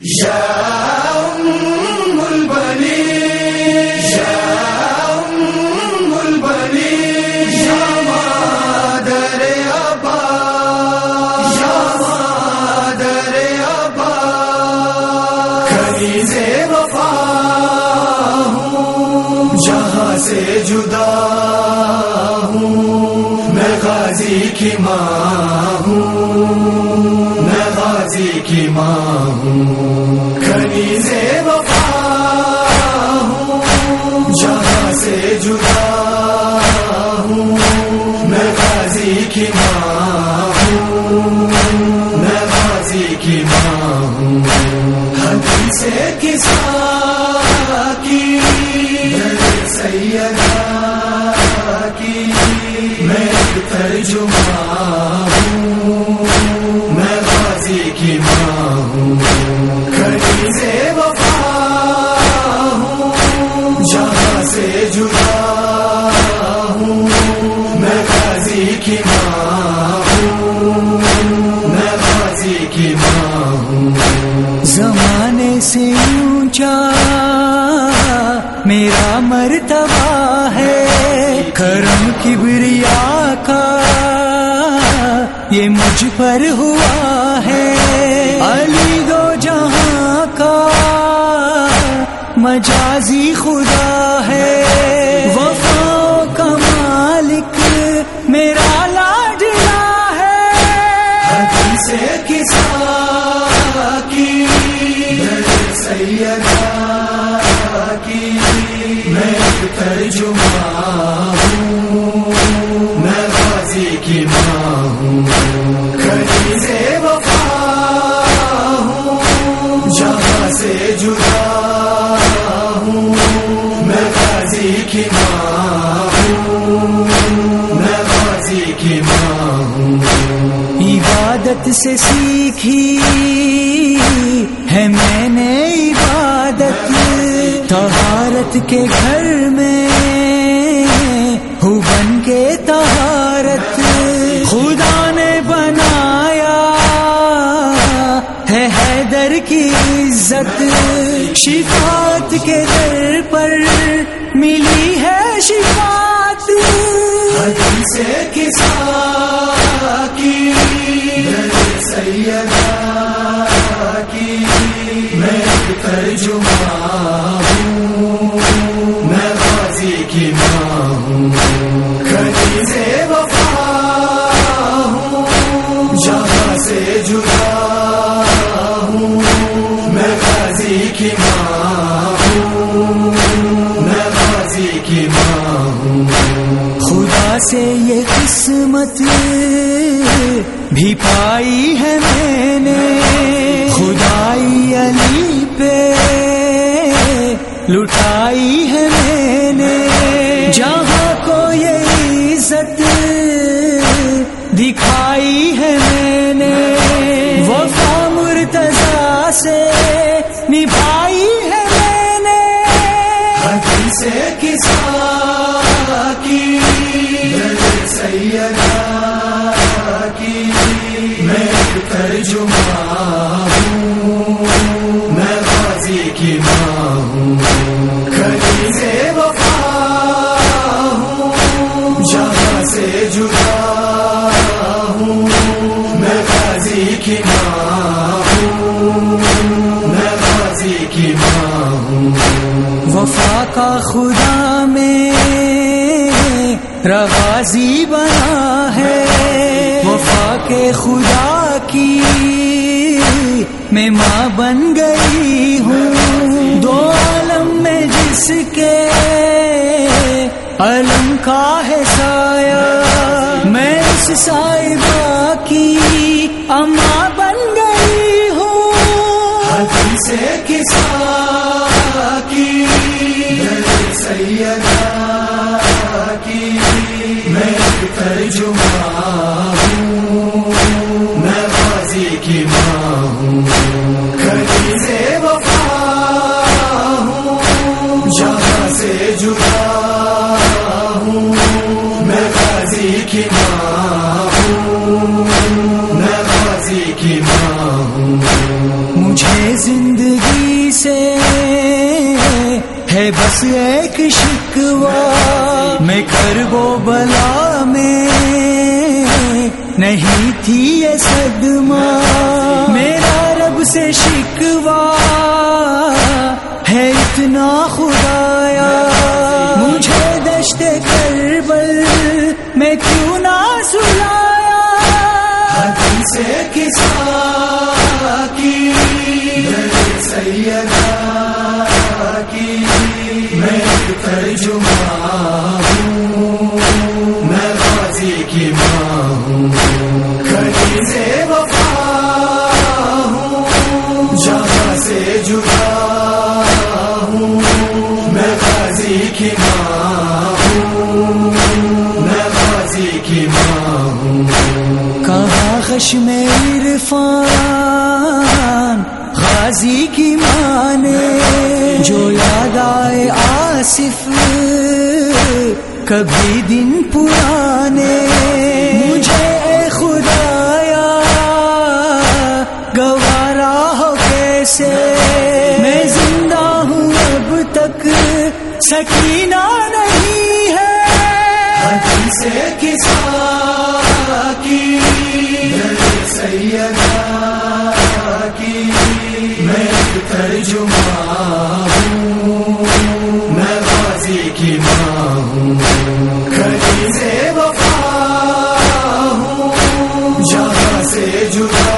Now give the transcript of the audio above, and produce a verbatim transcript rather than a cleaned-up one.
یا ام البنین یا ام البنین یا مادر ابا یا مادر ابا کنیز وفا ہوں جہاں سے جدا ہوں میں غازی کی ماں ہوں میں غازی کی ماں ہوں کنیز وفا ہوں جہاں سے جدا ہوں میں غازی کی ماں ہوں میں غازی کی ماں ہوں حدیث قصہ کی سیدہ کی میں ترجمہ ہوں میں غازی کی ماں ہوں کنیز وفا ہوں جہاں سے جدا ہوں میں غازی کی ماں ہوں میں غازی کی ماں ہوں زمانے سے اونچا میرا مرتبہ ہے کرم کبریا کا یہ مجھ پر ہوا ہے علی دو جہاں کا مجازی خدا ہے وفا کا مالک میرا لاڈلا ہے حدیث قصہ کی سیدہ کی میں ترجمہ ہوں میں غازی کی ماں ہوں کنیز وفا ہوں جہاں سے جدا ہوں میں غازی کی ماں ہوں میں غازی کی ماں ہوں عبادت سے سیکھی ہے میں نے عبادت طہارت کے گھر میں ہوں بن کے طہارت خدا نے بنایا ہے حیدر کی عزت شفاعت کے در پر ملی ہے شفاعت حدیث قصہ کی سیدہ کی میں ترجمہ ہوں میں غازی کی ماں ہوں کنیز وفا ہوں جہاں سے جدا ہوں میں غازی کی ماں ہوں میں غازی کی ماں ہوں خدا سے یہ قسمت بھی پائی ہے میں نے خدائی علی پہ لٹائی ہے میں نے جہاں کو یہ عزت دکھائی ہے میں نے وفا مرتضیٰ سے نبھائی ہے میں نے حدیث قصہ کی سیدہ کی میں ترجمہ ہوں میں غازی کی ماں ہوں کنیز وفا ہوں جہاں سے جدا ہوں میں غازی کی ماں ہوں میں غازی کی ماں ہوں وفا کا خدا میں غازی بنا ہے وفا کے خدا کی میں ماں بن گئی ہوں دو عالم میں جس کے علم کا ہے سایہ میں اس صاحبہ کی اماں بن گئی ہوں حدیث قصہ کی سیدہ کی میں ترجمہ ہوں میں غازی کی ماں ہوں کنیز وفا ہوں جہاں سے جدا ہوں میں غازی کی ماں ہوں میں غازی کی ماں ہوں مجھے زندگی ہے بس ایک شکوہ، میں کرب و بلا میں نہیں تھی یہ صدمہ، میرا رب سے شکوہ ہے اتنا خدایا، مجھے دشت کربل میں کیوں نہ سلایا، حدیث سے کسا کی درد سیدہ کی میں ایک ترجمہ ہوں، میں غازی کی ماں ہوں، کنیز وفا ہوں، جہاں سے جدا ہوں، میں غازی کی ماں ہوں، میں غازی کی ماں ہوں۔ کہاں خشم عرفان غازی کی ماں نے، جو یاد آئے آصف کبھی دن پرانے، مجھے اے خدایا گوارا ہو کیسے، میں زندہ ہوں اب تک سکینہ نہیں ہے، حدیث کسا کی درد سیدہ کی میں ایک ترجمہ ہوں، میں غازی کی ماں ہوں، کنیز وفا ہوں، جہاں سے جدا